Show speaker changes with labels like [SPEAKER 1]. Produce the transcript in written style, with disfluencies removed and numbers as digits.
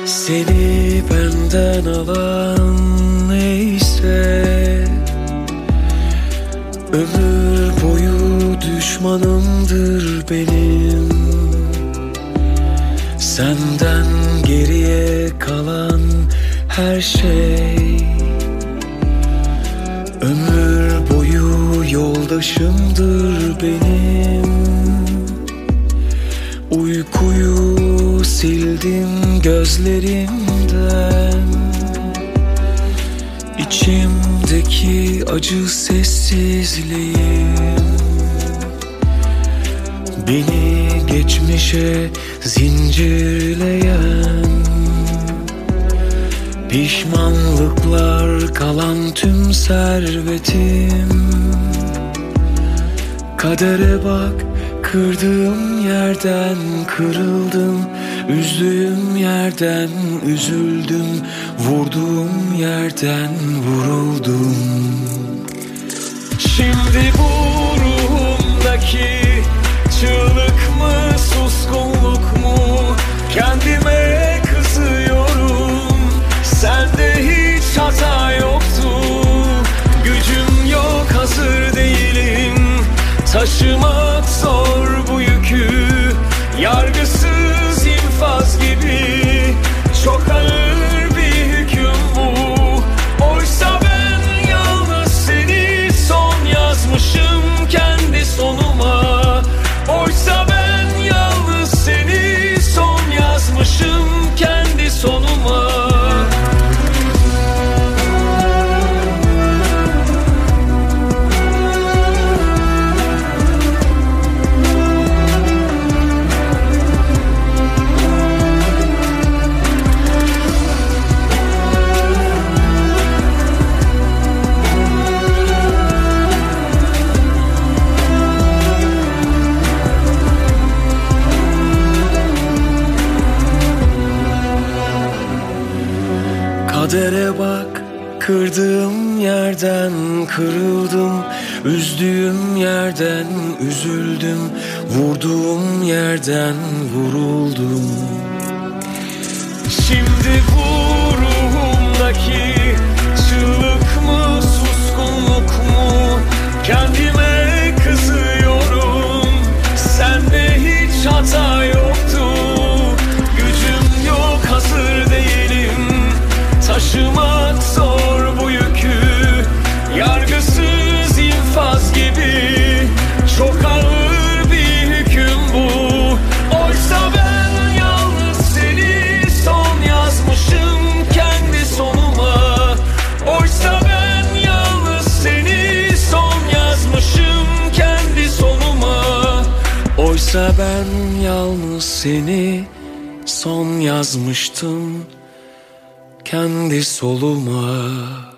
[SPEAKER 1] Seni benden alan neyse, ömür boyu düşmanımdır benim. Senden geriye kalan her şey, ömür boyu yoldaşımdır benim. Uykuyu sildim gözlerimden, İçimdeki acı sessizliğim beni geçmişe zincirleyen, pişmanlıklar kalan tüm servetim. Kadere bak, kırdığım yerden kırıldım, üzdüğüm yerden üzüldüm, vurduğum yerden vuruldum. Şimdi bu ruhumdaki çığlık mı, suskunluk mu? Kendime kızıyorum, sende hiç hata yoktu. Gücüm yok, hazır değilim, taşımak zor bu yükü. Yargısız infaz gibi çok ağır bir hüküm bu. Oysa ben yalnız seni son yazmışım kendi sonuma. Oysa ben yalnız seni son yazmışım kendi sonuma. Kadere bak, kırdığım yerden kırıldım, üzdüğüm yerden üzüldüm, vurduğum yerden vuruldum. Şimdi bu ruhumdaki çığlık mı, suskunluk mu? Kendime kızıyorum, sende hiç hata yoktu. Gücüm yok, hazır değilim, taşımak zor bu yükü. Yargısız infaz gibi çok ağır bir hüküm bu. Oysa ben yalnız seni son yazmışım kendi sonuma. Oysa ben yalnız seni son yazmışım kendi sonuma. Oysa ben yalnız seni son yazmıştım kendi soluma.